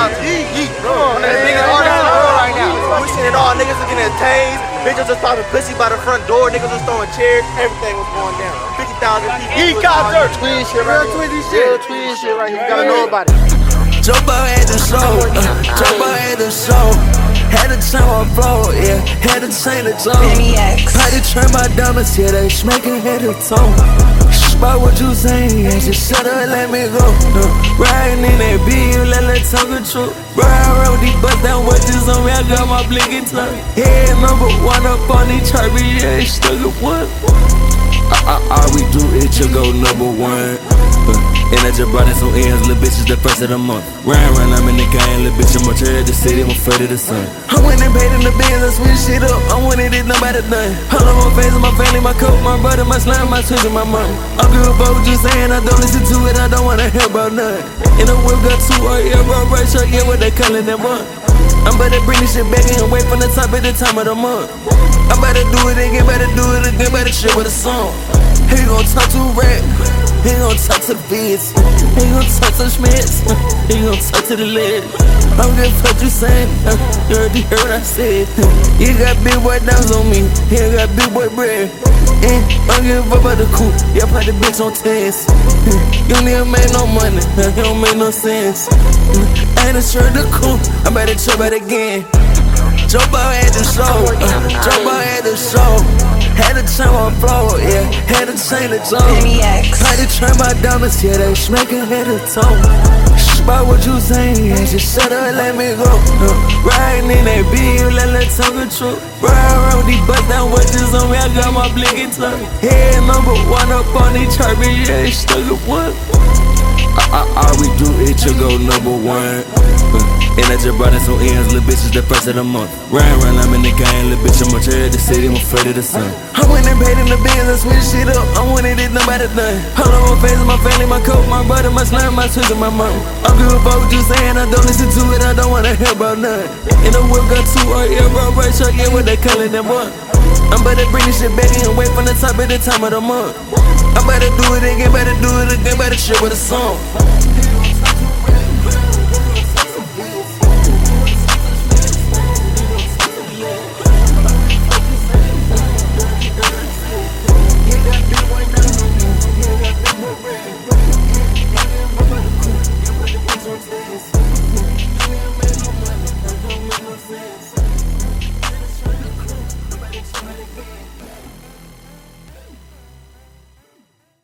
shout out to Yeet. Come on, man. Niggas artists in the world right now. We seen it all. Niggas was getting tased. Bitches was popping pussy by the front door. Niggas was throwing chairs. Everything was going down. 50,000 people. Helicopter. Twin shit right here. Real twin shit right here. You gotta know about it. Joe Ball had the show. Joe Ball had the show. Had to turn my flow, yeah. Had to change the tone. Had to turn my diamonds, yeah. They smacking head to toe. About what you saying, yeah. Just shut up and let me go. Riding in that beat, you let that tongue control. Bro, I rode these bust down watches on me. I got my blinking tongue. Head number one up on these chart, yeah. Stuck at one. All we do is just go number one. And I just brought in some ends, little bitches the first of the month. Ryan, I'm in the game, little bitch, I'm on trail the city, I'm afraid of the sun. I went and paid in the bills, I switch shit up, I wanted it, nobody done. All of my face, my family, my coat, my brother, my slime, my twist, and my mom. I'm good about what you saying, I don't listen to it, I don't wanna hear about none. In the whip, got 2 yeah, bro, right shirt, yeah, what they calling them up. I'm about to bring this shit back and wait from the top at the time of the month. I'm about to do it again, better do it again, better shit with a song. He gon' talk to rap, he gon' talk to the beats, he gon' talk to the Schmitz, he gon' talk to the lid. I don't give a fuck you saying, you already heard what I said. You got big boy downs on me, he got big boy bread. I don't give a fuck about the coupe, yeah, put the bitch on test. You don't even make no money, it don't make no sense. I ain't assured the coupe, I'm about to trip out again. Joe Ball had the show, Joe Ball had the show. Had to turn my flow, yeah, had to change the tone. Had to turn my diamonds, yeah, they smacking head to toe. About what you saying, yeah, just shut up and let me go. Riding in that beat, you let that tongue control. Ride around these bust down watches on me, I got my blinking tongue. Head number one up on these chart, yeah, stuck at one. All we do is just go number one. And I just brought in some ends, little bitches the first of the month. Ryan, I'm in the game, little bitch, I'm on trail the city, I'm afraid of the sun. I went and paid in the bills, I switch shit up, I wanted it, nobody done. All of my face, my family, my coat, my brother, my slime, my twist, and my mom. I'm good about what you saying, I don't listen to it, I don't wanna hear about none. In the whip, got 2 yeah, bro, right shirt, yeah, what they calling them up. I'm about to bring this shit back and wait from the top at the time of the month. I'm about to do it again, better shit with a song.